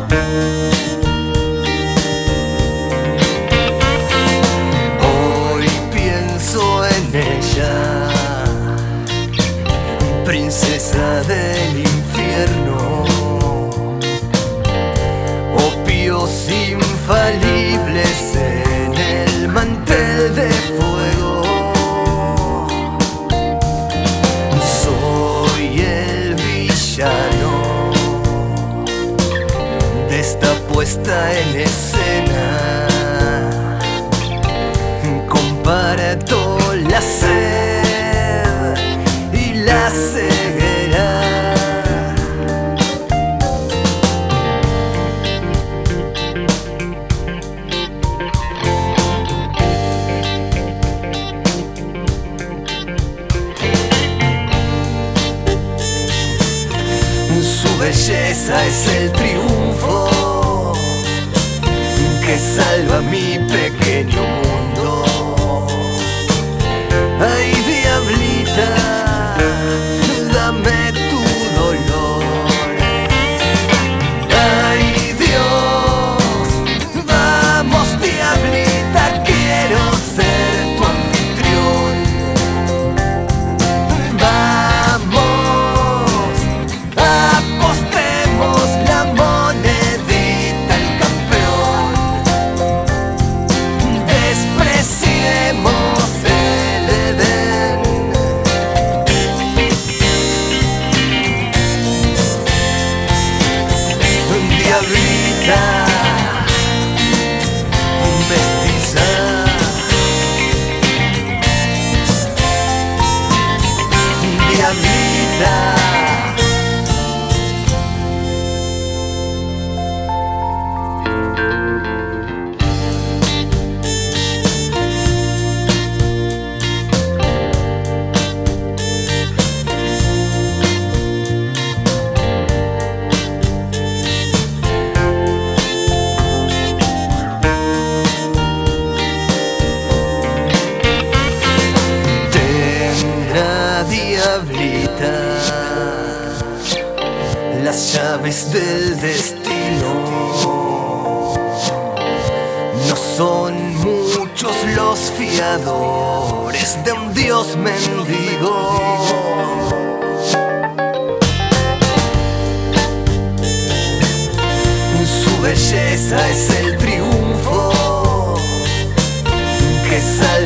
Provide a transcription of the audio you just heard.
Hoy pienso en ella, princesa del infierno, opios infalibles en el mantel de fuego. Soy el villano de esta puesta en escena. Comparto la sed y la ceguera. Su belleza es el triunfo que salva mi pequeño mundo. Ay, diablita, dame tu dolor. Ay, Dios, vamos, diablita, quiero ser tu anfitrión. Vamos, apostemos la monedita al campeón. Despreciemos el Edén. Diablita, mestiza, diablita. Tendrá, diablita, las llaves del destino. No son muchos los fiadores de un dios mendigo. Su belleza es el triunfo que sale